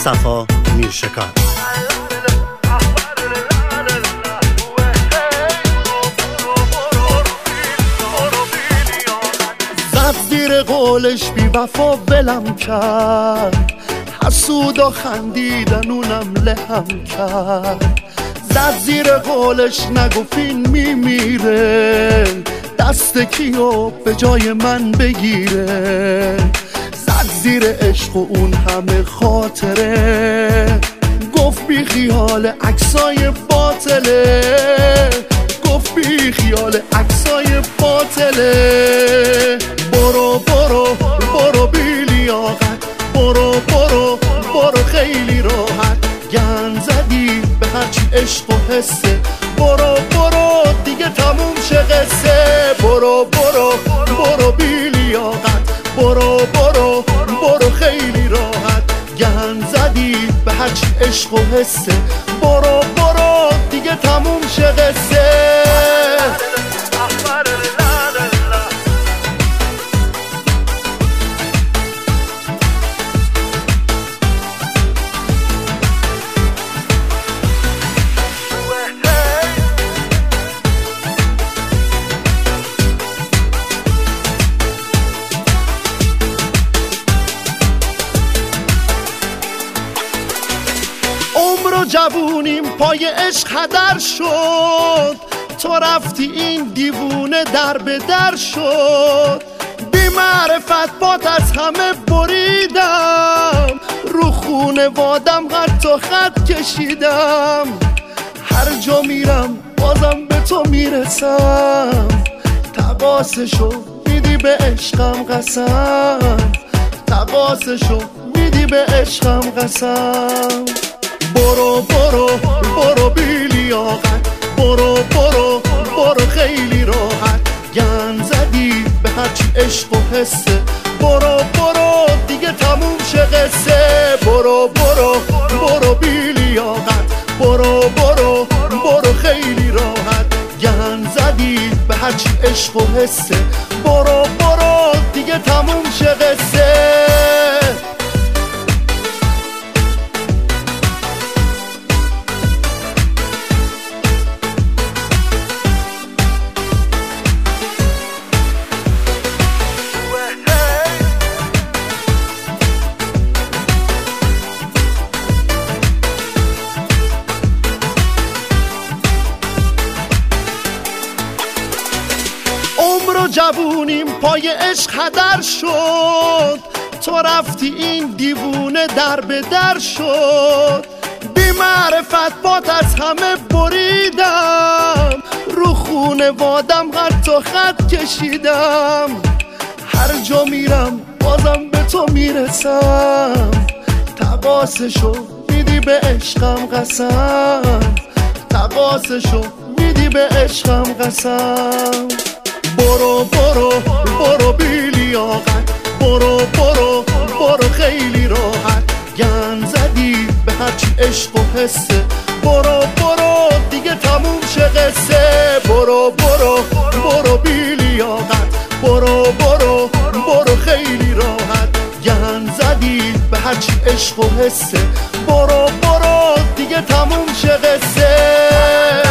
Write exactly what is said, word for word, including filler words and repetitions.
صفا میرشکار. زد زیر قولش بی وفا ولم کرد، حسود و خندیدن اونم لهم کرد. زد زیر قولش نگفت این میمیره، دست کیو به جای من بگیره. زد زیر عشق و اون همه خاطره، گفت بی خیال عکسای باطله، گفت بی خیال عکسای باطله. برو برو برو بی لیاقت، برو برو برو خیلی راحت، گند زدی به هرچی عشق و حسه. برو برو دیگه تموم شه قصه. برو برو برو بی لیاقت، برو برو برو خیلی راحت، گند زدی به هرچی عشق و حسه. برو برو دیگه تموم شه قصه. عمر و جوونیم پای عشق هدر شد، تو رفتی این دیوونه در به در شد. بی معرفت بات از همه بریدم، رو خونه وادم حتی خط کشیدم. هر جا میرم بازم به تو میرسم، تقاسشو میدی به عشقم قسم، تقاسشو میدی به عشقم قسم. برو برو برو بی لیاقت، برو برو برو خیلی راحت، گند زدی به هرچی عشق و حسه. برو برو دیگه تموم شه قصه. برو برو برو بی لیاقت، برو برو برو خیلی راحت، گند زدی به هرچی عشق و حسه. برو برو دیگه تموم شه قصه. عمر و جوونیم پای عشق هدر شد، تو رفتی این دیوونه در به در شد. بی معرفت بات از همه بریدم، رو خونه وادم حتی خط کشیدم. هر جا میرم بازم به تو میرسم، تقاسشو میدی به عشقم قسم، تقاسشو میدی به عشقم قسم. برو برو برو بی لیاقت، برو برو برو خیلی راحت، گند زدی به هرچی عشق و حسه. برو برو دیگه تموم شه قصه. برو برو برو بی لیاقت، برو برو برو خیلی راحت، گند زدی به هرچی عشق و حسه. برو برو دیگه تموم شه قصه.